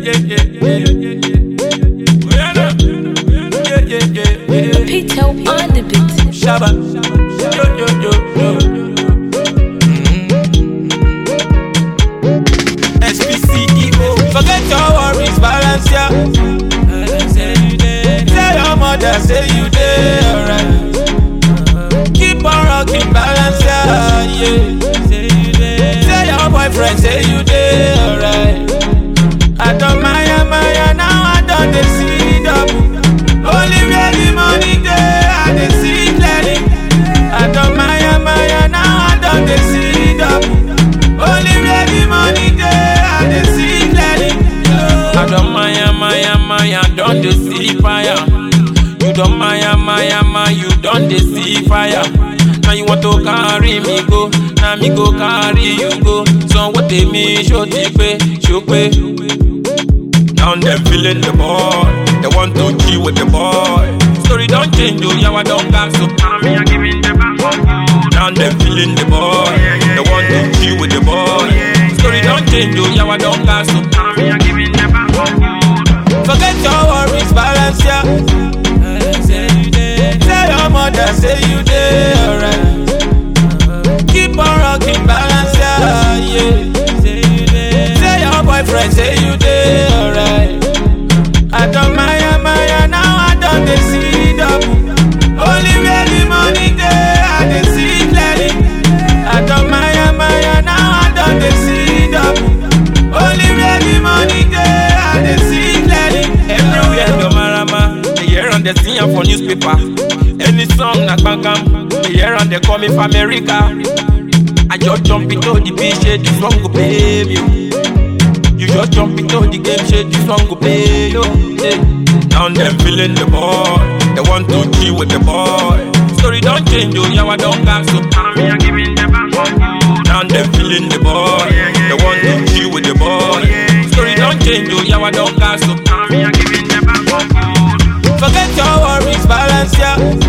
Pito on the beat. Shabba, yo. SPCEO, forget your worries, balance ya. Tell your mother, say you there, alright. Keep on rocking, balance ya, yeah. Tell your boyfriend, say you there, alright. I don't Maya, now I don't see double. Only where the money there, I dey see clearly. I don't Maya, now I don't see double. Only where the money there, I dey see clearly. I don't Maya, don't dey see fire. You don't Maya, you don't dey see fire. Now you want to carry me go, now me go carry you go. So what they mean, show pay. Now them feeling the boy, they want to chill with the boy. Story don't change, oh yeah, I don't got so me I'm giving them back for you. Now them feeling the boy, they want to chill with the boy. Story don't change, oh yeah, I don't got so me I'm giving them back for you. Forget your worries, balance ya. Tell your mother, say you there, alright. Keep on rocking, balance ya, yeah. Tell your boyfriend, say you there, alright. I don't Maya, now I don't see double. Only where the money there, I dey see clearly. I don't Maya, now I don't see double. Only where the money there, I dey see clearly. Everywhere go marama, they hear on the scene for newspaper. Any song na bangam, they hear on they call me from America. I just jump into the beach, this song go pay me. You just jump into the game, this song go pay you. Now them feeling the boy, they want to chill with the boy. Story don't change, oh yeah, I don't got so me I'm giving them back for you. Now them feeling the boy, they want to chill with the boy. Story don't change, oh yeah, I don't got so me I'm giving them back for you. Forget your worries, balance ya.